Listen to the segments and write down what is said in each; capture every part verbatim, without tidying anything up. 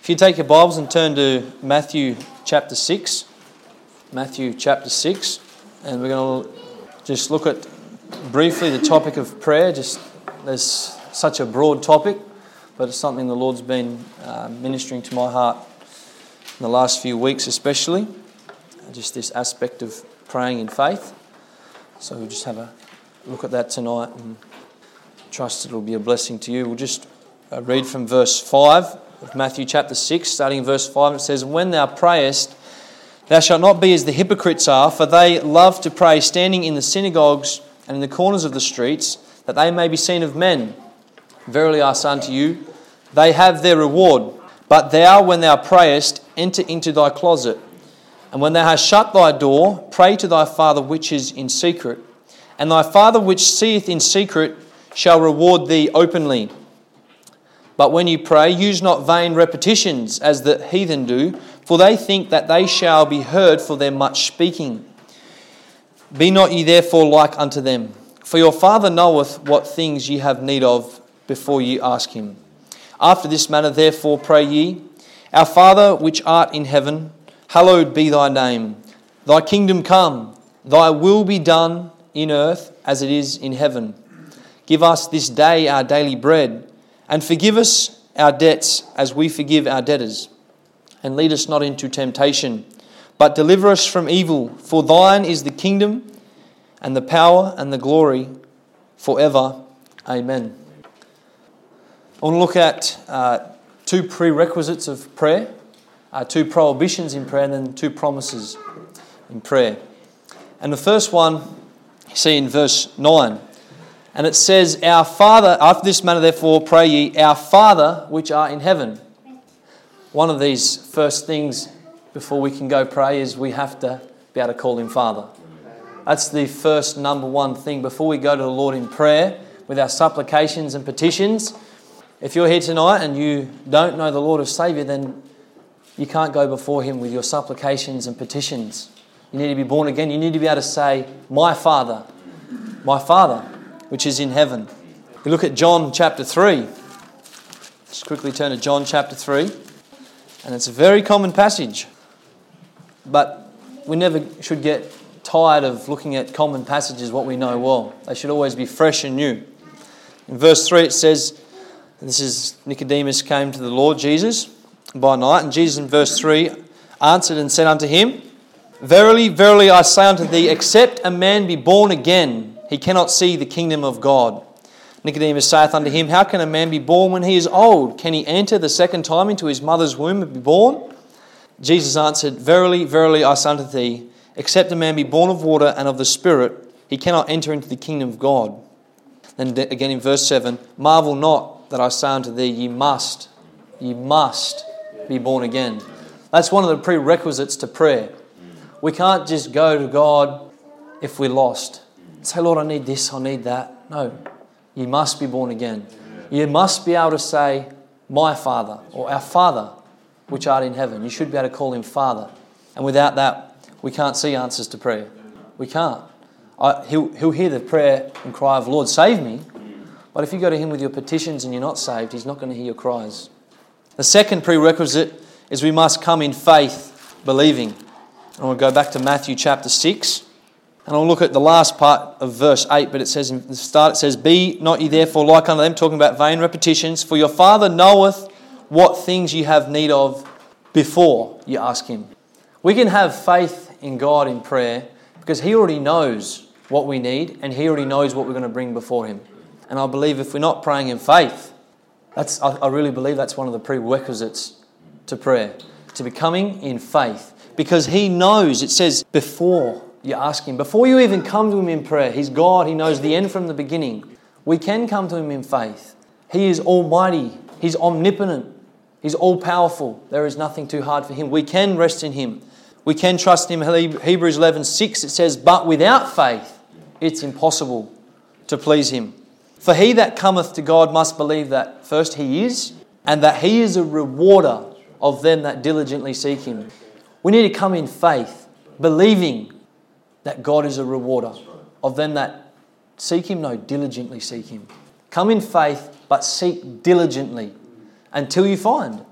If you take your Bibles and turn to Matthew chapter six, Matthew chapter six, and we're going to just look at briefly the topic of prayer. Just there's such a broad topic, but it's something the Lord's been uh, ministering to my heart in the last few weeks especially, just this aspect of praying in faith. So we'll just have a look at that tonight and trust it'll be a blessing to you. We'll just uh, read from verse five of Matthew chapter six, starting in verse five. It says, "When thou prayest, thou shalt not be as the hypocrites are, for they love to pray standing in the synagogues and in the corners of the streets, that they may be seen of men. Verily I say unto you, they have their reward. But thou, when thou prayest, enter into thy closet, and when thou hast shut thy door, pray to thy Father which is in secret. And thy Father which seeth in secret shall reward thee openly. But when you pray, use not vain repetitions, as the heathen do, for they think that they shall be heard for their much speaking. Be not ye therefore like unto them, for your Father knoweth what things ye have need of before ye ask him. After this manner therefore pray ye, Our Father which art in heaven, hallowed be thy name. Thy kingdom come, thy will be done in earth as it is in heaven. Give us this day our daily bread, and forgive us our debts as we forgive our debtors. And lead us not into temptation, but deliver us from evil. For thine is the kingdom, and the power, and the glory, forever. Amen." I want to look at uh, two prerequisites of prayer, uh, two prohibitions in prayer, and then two promises in prayer. And the first one, you see in verse nine. And it says, "Our Father, after this manner therefore pray ye, Our Father which art in heaven." One of these first things before we can go pray is we have to be able to call him Father. That's the first number one thing before we go to the Lord in prayer with our supplications and petitions. If you're here tonight and you don't know the Lord as Saviour, then you can't go before him with your supplications and petitions. You need to be born again. You need to be able to say, "My Father, my Father, which is in heaven." We look at John chapter three. Just quickly turn to John chapter three. And it's a very common passage. But we never should get tired of looking at common passages, what we know well. They should always be fresh and new. In verse three it says, this is Nicodemus came to the Lord Jesus by night. And Jesus in verse three answered and said unto him, "Verily, verily, I say unto thee, except a man be born again, he cannot see the kingdom of God. Nicodemus saith unto him, How can a man be born when he is old? Can he enter the second time into his mother's womb and be born? Jesus answered, Verily, verily, I say unto thee, except a man be born of water and of the Spirit, he cannot enter into the kingdom of God. Then again in verse seven, Marvel not that I say unto thee, ye must, ye must be born again." That's one of the prerequisites to prayer. We can't just go to God if we're lost. Say, "Lord, I need this, I need that." No. You must be born again. You must be able to say, "My Father," or "Our Father, which art in heaven." You should be able to call him Father. And without that, we can't see answers to prayer. We can't. I, he'll, he'll hear the prayer and cry of, "Lord, save me." But if you go to him with your petitions and you're not saved, he's not going to hear your cries. The second prerequisite is we must come in faith, believing. And we'll go back to Matthew chapter six. And I'll look at the last part of verse eight, but it says in the start, it says, "Be not ye therefore like unto them," talking about vain repetitions, "for your Father knoweth what things ye have need of before you ask him." We can have faith in God in prayer because he already knows what we need and he already knows what we're going to bring before him. And I believe if we're not praying in faith, that's I, I really believe that's one of the prerequisites to prayer, to be coming in faith. Because he knows, it says, before you ask him, before you even come to him in prayer, he's God, he knows the end from the beginning. We can come to him in faith. He is almighty, he's omnipotent, he's all-powerful. There is nothing too hard for him. We can rest in him. We can trust him. Hebrews eleven six, it says, "But without faith, it's impossible to please him. For he that cometh to God must believe that first he is, and that he is a rewarder of them that diligently seek him." We need to come in faith, believing that God is a rewarder of them that seek him, no, diligently seek him. Come in faith, but seek diligently until you find.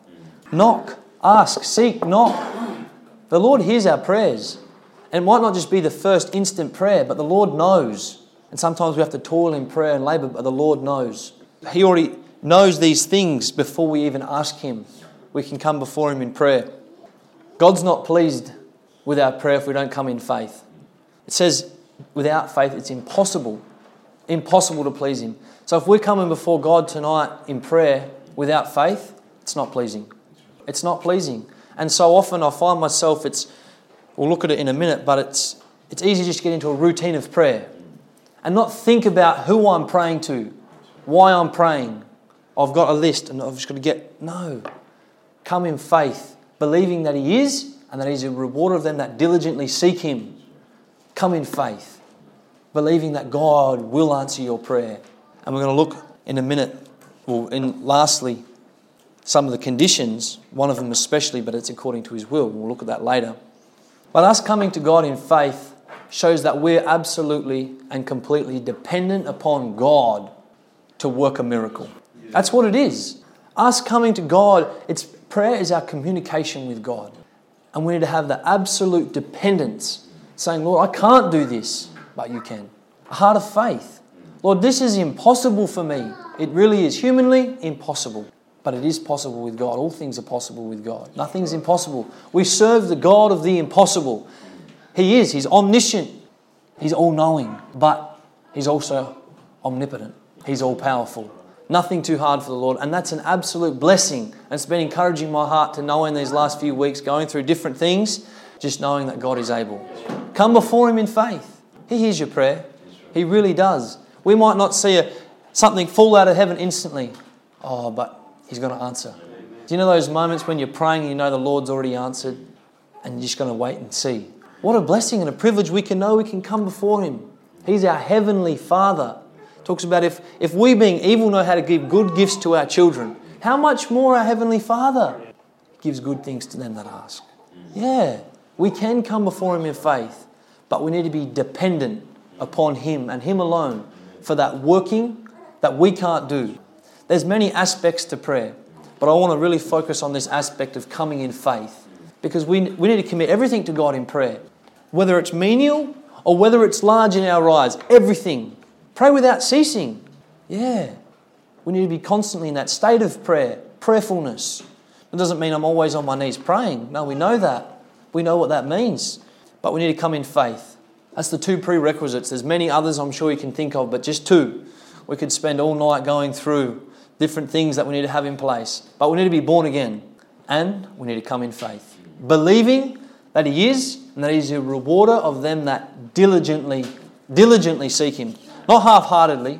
Knock, ask, seek, knock. The Lord hears our prayers. And it might not just be the first instant prayer, but the Lord knows. And sometimes we have to toil in prayer and labour, but the Lord knows. He already knows these things before we even ask Him. We can come before Him in prayer. God's not pleased with our prayer if we don't come in faith. It says without faith it's impossible, impossible to please Him. So if we're coming before God tonight in prayer without faith, it's not pleasing. It's not pleasing. And so often I find myself, it's, we'll look at it in a minute, but it's it's easy just to get into a routine of prayer and not think about who I'm praying to, why I'm praying. I've got a list and I've just got to get, no. Come in faith, believing that He is and that He's a rewarder of them that diligently seek Him. Come in faith, believing that God will answer your prayer. And we're going to look in a minute, well, in lastly, some of the conditions, one of them especially, but it's according to His will. We'll look at that later. But us coming to God in faith shows that we're absolutely and completely dependent upon God to work a miracle. That's what it is. Us coming to God, it's prayer is our communication with God. And we need to have the absolute dependence, saying, Lord, I can't do this, but You can. A heart of faith. Lord, this is impossible for me. It really is humanly impossible. But it is possible with God. All things are possible with God. Nothing's impossible. We serve the God of the impossible. He is. He's omniscient. He's all-knowing. But He's also omnipotent. He's all-powerful. Nothing too hard for the Lord. And that's an absolute blessing. And it's been encouraging my heart to know in these last few weeks, going through different things, just knowing that God is able. Come before Him in faith. He hears your prayer. He really does. We might not see a, something fall out of heaven instantly. Oh, but He's going to answer. Do you know those moments when you're praying and you know the Lord's already answered and you're just going to wait and see? What a blessing and a privilege we can know we can come before Him. He's our heavenly Father. Talks about if, if we being evil know how to give good gifts to our children, how much more our heavenly Father gives good things to them that ask. Yeah, we can come before Him in faith, but we need to be dependent upon Him and Him alone for that working that we can't do. There's many aspects to prayer, but I want to really focus on this aspect of coming in faith, because we, we need to commit everything to God in prayer, whether it's menial or whether it's large in our eyes, everything. Pray without ceasing. Yeah, we need to be constantly in that state of prayer, prayerfulness. It doesn't mean I'm always on my knees praying. No, we know that. We know what that means, but we need to come in faith. That's the two prerequisites. There's many others I'm sure you can think of, but just two. We could spend all night going through different things that we need to have in place. But we need to be born again. And we need to come in faith. Believing that He is and that He's a rewarder of them that diligently, diligently seek Him. Not half-heartedly.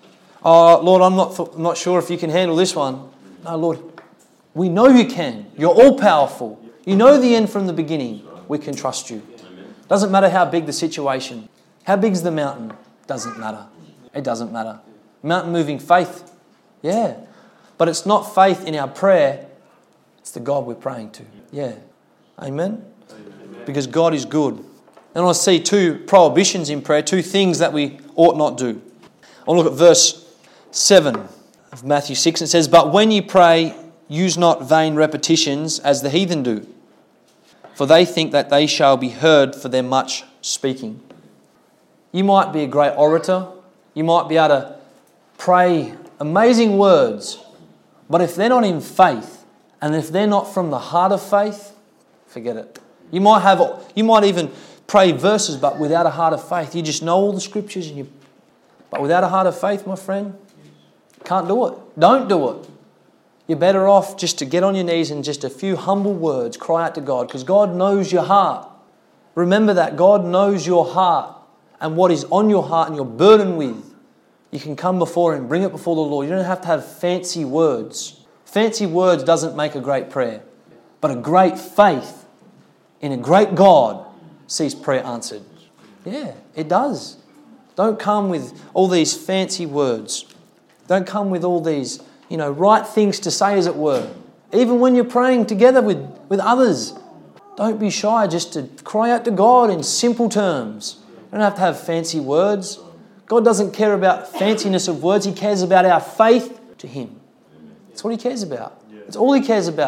Oh, Lord, I'm not, I'm not sure if You can handle this one. No, Lord, we know You can. You're all-powerful. You know the end from the beginning. We can trust You. Doesn't matter how big the situation. How big's the mountain? Doesn't matter. It does't matter. Mountain moving faith. Yeah. But it's not faith in our prayer. It's the God we're praying to. Yeah. Amen? Amen. Because God is good. And I see two prohibitions in prayer, two things that we ought not do. I'll look at verse seven of Matthew six. It says, "But when you pray, use not vain repetitions as the heathen do, for they think that they shall be heard for their much speaking." You might be a great orator. You might be able to pray amazing words. But if they're not in faith, and if they're not from the heart of faith, forget it. You might have, you might even pray verses, but without a heart of faith. You just know all the scriptures, and you, but without a heart of faith, my friend, can't do it. Don't do it. You're better off just to get on your knees and just a few humble words, cry out to God, because God knows your heart. Remember that God knows your heart and what is on your heart and you're burdened with. You can come before Him, bring it before the Lord. You don't have to have fancy words. Fancy words doesn't make a great prayer. But a great faith in a great God sees prayer answered. Yeah, it does. Don't come with all these fancy words. Don't come with all these, you know, right things to say, as it were. Even when you're praying together with, with others, don't be shy just to cry out to God in simple terms. You don't have to have fancy words. God doesn't care about fanciness of words. He cares about our faith to Him. That's what He cares about. That's all He cares about.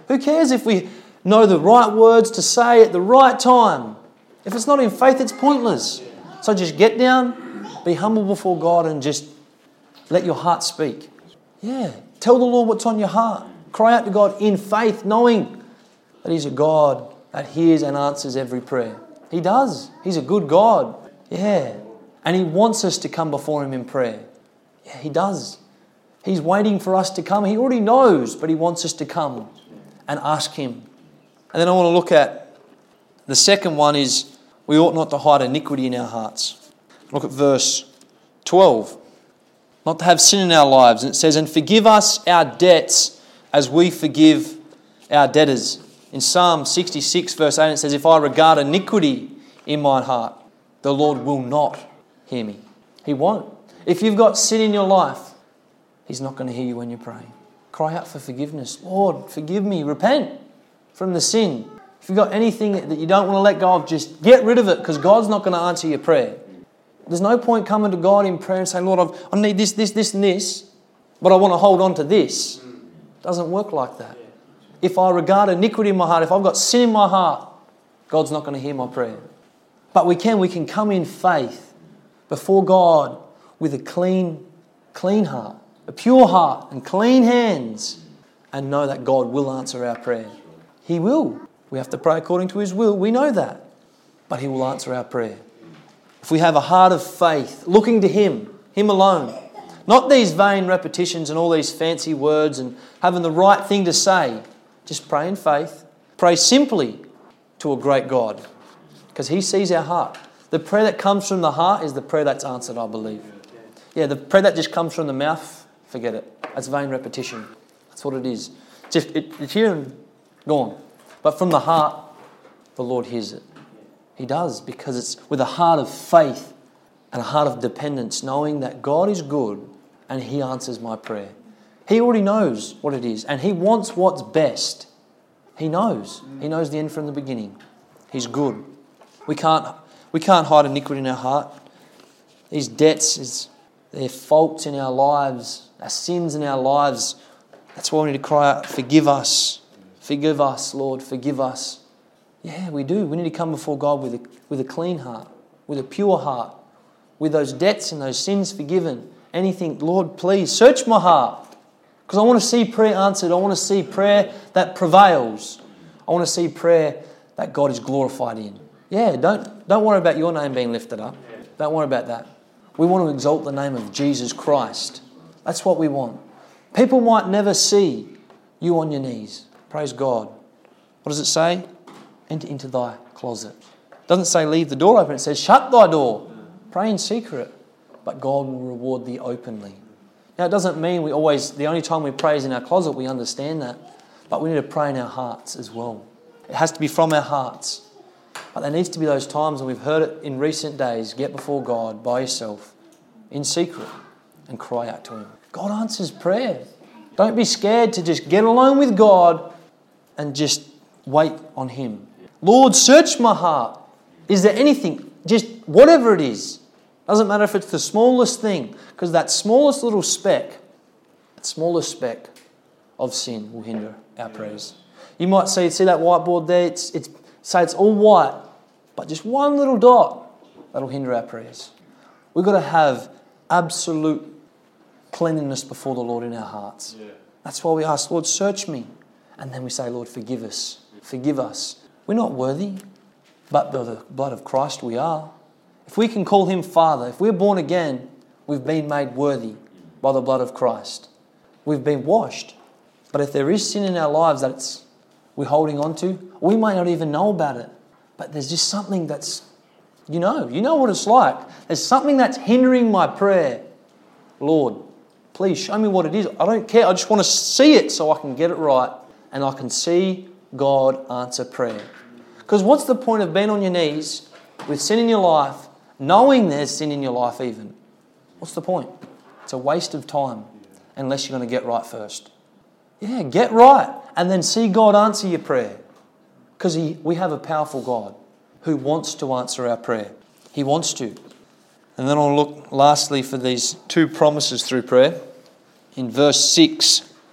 Who cares if we know the right words to say at the right time? If it's not in faith, it's pointless. So just get down, be humble before God, and just let your heart speak. Yeah. Tell the Lord what's on your heart. Cry out to God in faith, knowing that He's a God that hears and answers every prayer. He does. He's a good God. Yeah. And He wants us to come before Him in prayer. Yeah, He does. He's waiting for us to come. He already knows, but He wants us to come and ask Him. And then I want to look at the second one is we ought not to hide iniquity in our hearts. Look at verse twelve. Not to have sin in our lives. And it says, and forgive us our debts as we forgive our debtors. In Psalm sixty-six verse eight it says, if I regard iniquity in my heart, the Lord will not hear me. He won't. If you've got sin in your life, He's not going to hear you when you're praying. Cry out for forgiveness. Lord, forgive me. Repent from the sin. If you've got anything that you don't want to let go of, just get rid of it, because God's not going to answer your prayer. There's no point coming to God in prayer and saying, Lord, I've, I need this, this, this and this, but I want to hold on to this. It doesn't work like that. If I regard iniquity in my heart, if I've got sin in my heart, God's not going to hear my prayer. But we can, we can come in faith before God with a clean, clean heart, a pure heart and clean hands, and know that God will answer our prayer. He will. We have to pray according to His will. We know that. But He will answer our prayer. If we have a heart of faith, looking to Him, Him alone, not these vain repetitions and all these fancy words and having the right thing to say, just pray in faith. Pray simply to a great God, because He sees our heart. The prayer that comes from the heart is the prayer that's answered, I believe. Yeah, the prayer that just comes from the mouth, forget it. That's vain repetition. That's what it is. Just it, it's here and gone. But from the heart, the Lord hears it. He does, because it's with a heart of faith and a heart of dependence, knowing that God is good and He answers my prayer. He already knows what it is, and He wants what's best. He knows. He knows the end from the beginning. He's good. We can't, we can't hide iniquity in our heart. These debts, is, they're faults in our lives, our sins in our lives. That's why we need to cry out, forgive us. Forgive us, Lord, forgive us. Yeah, we do. We need to come before God with a, with a clean heart, with a pure heart, with those debts and those sins forgiven. Anything, Lord, please search my heart, because I want to see prayer answered. I want to see prayer that prevails. I want to see prayer that God is glorified in. Yeah, don't, don't worry about your name being lifted up. Don't worry about that. We want to exalt the name of Jesus Christ. That's what we want. People might never see you on your knees. Praise God. What does it say? Enter into thy closet. It doesn't say leave the door open. It says shut thy door. Pray in secret, but God will reward thee openly. Now, it doesn't mean we always, the only time we pray is in our closet. We understand that. But we need to pray in our hearts as well. It has to be from our hearts. But there needs to be those times, and we've heard it in recent days, get before God by yourself, in secret, and cry out to Him. God answers prayer. Don't be scared to just get alone with God and just wait on Him. Lord, search my heart. Is there anything, just whatever it is, doesn't matter if it's the smallest thing, because that smallest little speck, that smallest speck of sin will hinder our prayers. You might see, see that whiteboard there, it's, it's say it's all white, but just one little dot, that'll hinder our prayers. We've got to have absolute cleanliness before the Lord in our hearts. Yeah. That's why we ask, Lord, search me. And then we say, Lord, forgive us. Forgive us. We're not worthy, but by the blood of Christ we are. If we can call Him Father, if we're born again, we've been made worthy by the blood of Christ. We've been washed. But if there is sin in our lives that it's, we're holding on to, we might not even know about it. But there's just something that's, you know, you know what it's like. There's something that's hindering my prayer. Lord, please show me what it is. I don't care. I just want to see it so I can get it right and I can see God answer prayer. Because what's the point of being on your knees with sin in your life, knowing there's sin in your life even? What's the point? It's a waste of time unless you're going to get right first. Yeah, get right and then see God answer your prayer. Because we have a powerful God who wants to answer our prayer. He wants to. And then I'll look lastly for these two promises through prayer. In verse six,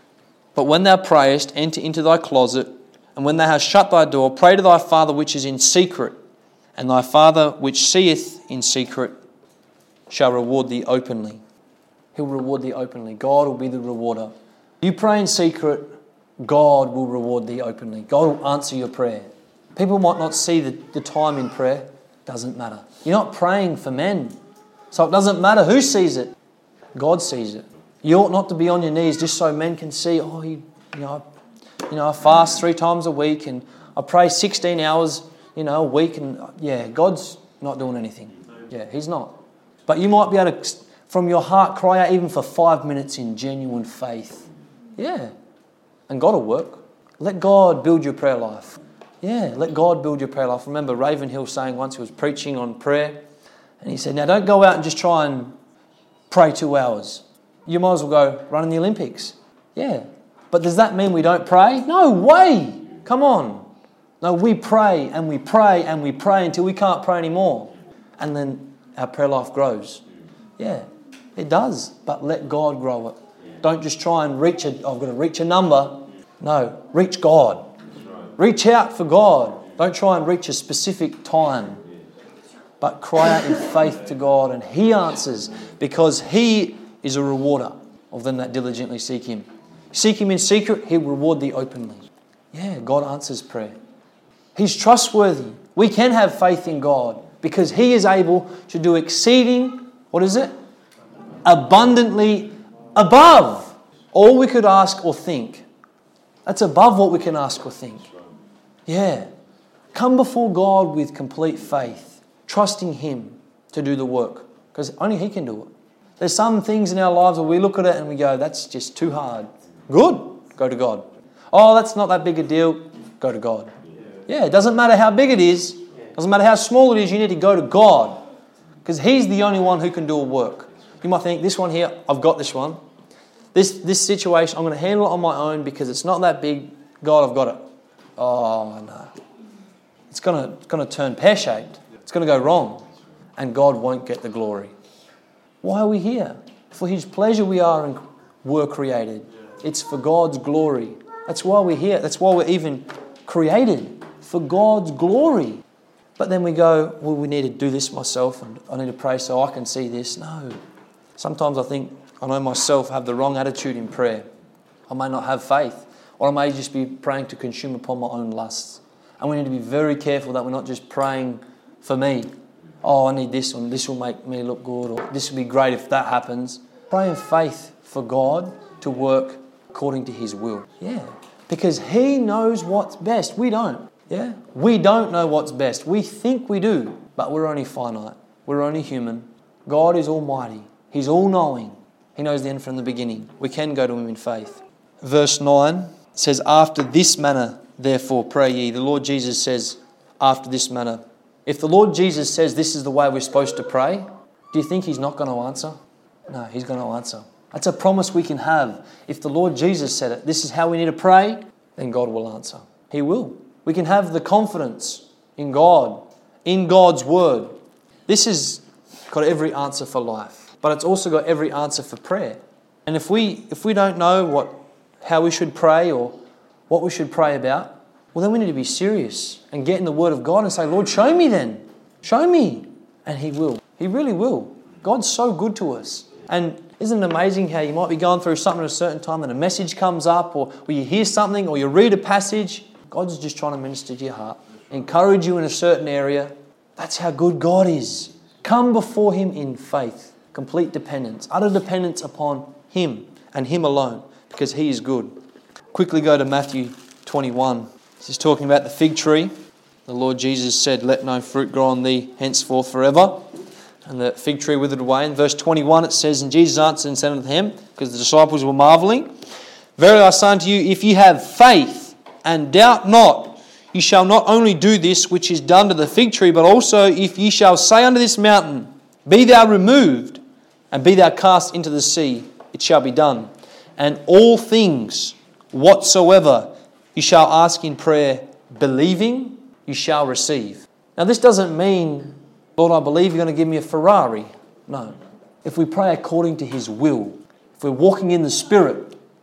But when thou prayest, enter into thy closet, and when thou hast shut thy door, pray to thy Father which is in secret, and thy Father which seeth in secret shall reward thee openly. He'll reward thee openly. God will be the rewarder. You pray in secret, God will reward thee openly. God will answer your prayer. People might not see the, the time in prayer. Doesn't matter. You're not praying for men. So it doesn't matter who sees it. God sees it. You ought not to be on your knees just so men can see, oh, you, you know, you know, I fast three times a week and I pray sixteen hours, you know, a week, and yeah, God's not doing anything. Yeah, He's not. But you might be able to, from your heart, cry out even for five minutes in genuine faith. Yeah. And God will work. Let God build your prayer life. Yeah, let God build your prayer life. I remember Ravenhill saying once, he was preaching on prayer, and he said, now don't go out and just try and pray two hours. You might as well go run in the Olympics. Yeah. But does that mean we don't pray? No way. Come on. No, we pray and we pray and we pray until we can't pray anymore. And then our prayer life grows. Yeah, it does. But let God grow it. Don't just try and reach a, I've got to reach a number. No, reach God. Reach out for God. Don't try and reach a specific time. But cry out in faith to God, and He answers, because He is a rewarder of them that diligently seek Him. Seek Him in secret, He'll reward thee openly. Yeah, God answers prayer. He's trustworthy. We can have faith in God because He is able to do exceeding, what is it? Abundantly above all we could ask or think. That's above what we can ask or think. Yeah. Come before God with complete faith, trusting Him to do the work, because only He can do it. There's some things in our lives where we look at it and we go, that's just too hard. Good, go to God. Oh, that's not that big a deal, go to God. Yeah, it doesn't matter how big it is, doesn't matter how small it is, you need to go to God, because He's the only one who can do a work. You might think, this one here, I've got this one. This this situation, I'm going to handle it on my own because it's not that big. God, I've got it. Oh, no. It's going to, it's going to turn pear-shaped. It's going to go wrong. And God won't get the glory. Why are we here? For His pleasure we are and were created. It's for God's glory. That's why we're here. That's why we're even created. For God's glory. But then we go, well, we need to do this myself and I need to pray so I can see this. No. Sometimes I think, I know myself, have the wrong attitude in prayer. I may not have faith. Or I may just be praying to consume upon my own lusts. And we need to be very careful that we're not just praying for me. Oh, I need this one. This will make me look good. Or this will be great if that happens. Pray in faith for God to work according to His will. Yeah. Because He knows what's best. We don't. Yeah. We don't know what's best. We think we do. But we're only finite. We're only human. God is almighty. He's all-knowing. He knows the end from the beginning. We can go to Him in faith. Verse nine says, after this manner, therefore, pray ye. The Lord Jesus says, after this manner. If the Lord Jesus says this is the way we're supposed to pray, do you think He's not going to answer? No, He's going to answer. That's a promise we can have. If the Lord Jesus said it, this is how we need to pray, then God will answer. He will. We can have the confidence in God, in God's Word. This has got every answer for life, but it's also got every answer for prayer. And if we if we don't know what how we should pray or what we should pray about, well, then we need to be serious and get in the Word of God and say, Lord, show me then. Show me. And He will. He really will. God's so good to us. And isn't it amazing how you might be going through something at a certain time and a message comes up, or, or you hear something, or you read a passage. God's just trying to minister to your heart, encourage you in a certain area. That's how good God is. Come before Him in faith, complete dependence, utter dependence upon Him and Him alone, because He is good. Quickly go to Matthew twenty-one. This is talking about the fig tree. The Lord Jesus said, let no fruit grow on thee henceforth forever. And the fig tree withered away. In verse twenty-one it says, and Jesus answered and said unto him, because the disciples were marvelling, verily I say unto you, if ye have faith and doubt not, ye shall not only do this which is done to the fig tree, but also if ye shall say unto this mountain, be thou removed, and be thou cast into the sea, it shall be done. And all things whatsoever you shall ask in prayer, believing, you shall receive. Now this doesn't mean, Lord, I believe you're going to give me a Ferrari. No. If we pray according to His will, if we're walking in the Spirit,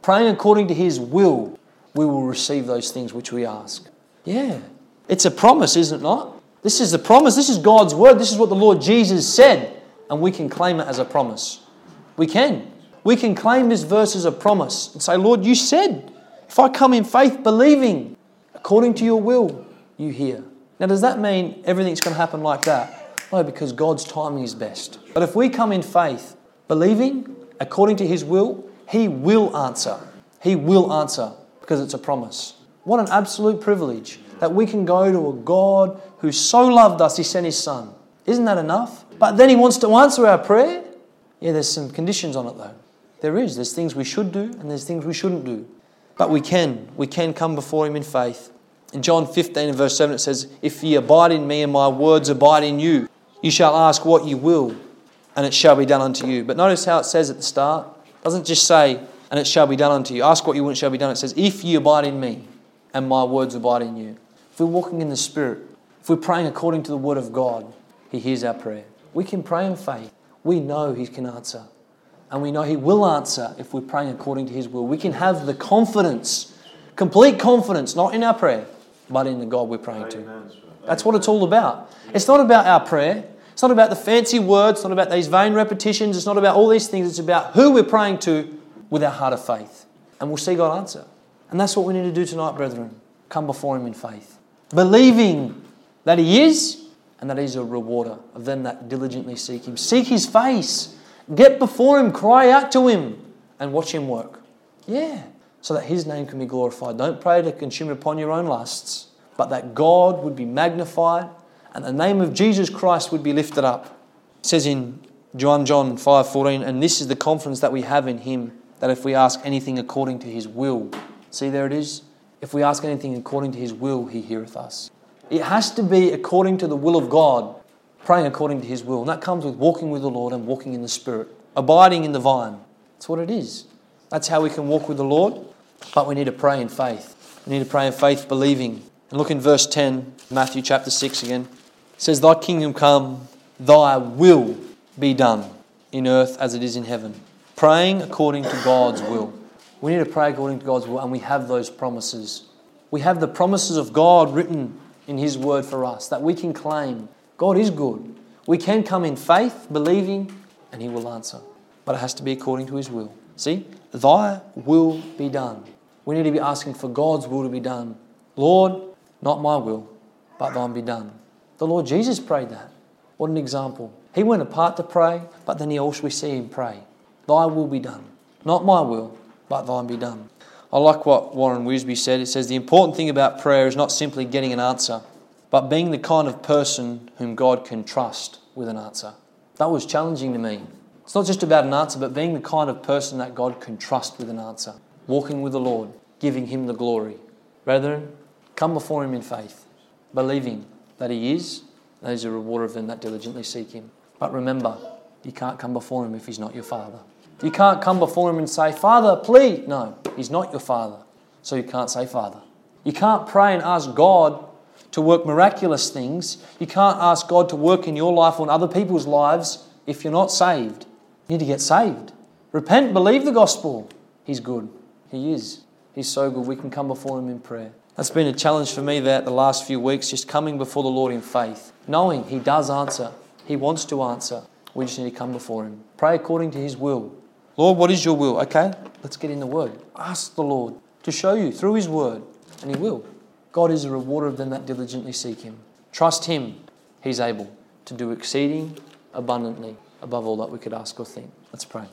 praying according to His will, we will receive those things which we ask. Yeah. It's a promise, isn't it not? This is the promise. This is God's word. This is what the Lord Jesus said. And we can claim it as a promise. We can. We can claim this verse as a promise and say, Lord, you said, if I come in faith believing according to your will, you hear. Now, does that mean everything's going to happen like that? No, because God's timing is best. But if we come in faith believing according to His will, He will answer. He will answer because it's a promise. What an absolute privilege that we can go to a God who so loved us, He sent His Son. Isn't that enough? But then He wants to answer our prayer. Yeah, there's some conditions on it though. There is. There's things we should do and there's things we shouldn't do. But we can. We can come before Him in faith. In John fifteen and verse seven it says, if ye abide in me and my words abide in you, you shall ask what you will and it shall be done unto you. But notice how it says at the start. It doesn't just say, and it shall be done unto you. Ask what you will and it shall be done. It says, if ye abide in me and my words abide in you. If we're walking in the Spirit, if we're praying according to the Word of God, He hears our prayer. We can pray in faith. We know He can answer. And we know He will answer if we're praying according to His will. We can have the confidence, complete confidence, not in our prayer, but in the God we're praying to. That's what it's all about. It's not about our prayer. It's not about the fancy words. It's not about these vain repetitions. It's not about all these things. It's about who we're praying to with our heart of faith. And we'll see God answer. And that's what we need to do tonight, brethren. Come before Him in faith, believing that He is and that He's a rewarder of them that diligently seek Him. Seek His face. Get before Him. Cry out to Him and watch Him work. Yeah. So that His name can be glorified. Don't pray to consume it upon your own lusts, but that God would be magnified and the name of Jesus Christ would be lifted up. It says in John John five fourteen, and this is the confidence that we have in Him, that if we ask anything according to His will, see there it is, if we ask anything according to His will, He heareth us. It has to be according to the will of God, praying according to His will. And that comes with walking with the Lord and walking in the Spirit, abiding in the vine. That's what it is. That's how we can walk with the Lord. But we need to pray in faith. We need to pray in faith, believing. And look in verse ten, Matthew chapter six again. It says, thy kingdom come, thy will be done in earth as it is in heaven. Praying according to God's will. We need to pray according to God's will, and we have those promises. We have the promises of God written in His word for us that we can claim. God is good. We can come in faith, believing, and He will answer. But it has to be according to His will. See? Thy will be done. We need to be asking for God's will to be done. Lord, not my will, but thine be done. The Lord Jesus prayed that. What an example. He went apart to pray, but then he also we see Him pray. Thy will be done. Not my will, but thine be done. I like what Warren Wiersbe said. It says, the important thing about prayer is not simply getting an answer, but being the kind of person whom God can trust with an answer. That was challenging to me. It's not just about an answer, but being the kind of person that God can trust with an answer. Walking with the Lord, giving Him the glory. Brethren, come before Him in faith, believing that He is, that He's a rewarder of them that diligently seek Him. But remember, you can't come before Him if He's not your Father. You can't come before Him and say, Father, please. No, He's not your Father, so you can't say Father. You can't pray and ask God to work miraculous things. You can't ask God to work in your life or in other people's lives if you're not saved. You need to get saved. Repent, believe the gospel. He's good. He is. He's so good. We can come before Him in prayer. That's been a challenge for me that the last few weeks, just coming before the Lord in faith, knowing He does answer. He wants to answer. We just need to come before Him. Pray according to His will. Lord, what is your will? Okay, let's get in the Word. Ask the Lord to show you through His Word, and He will. God is a rewarder of them that diligently seek Him. Trust Him. He's able to do exceeding abundantly above all that we could ask or think. Let's pray.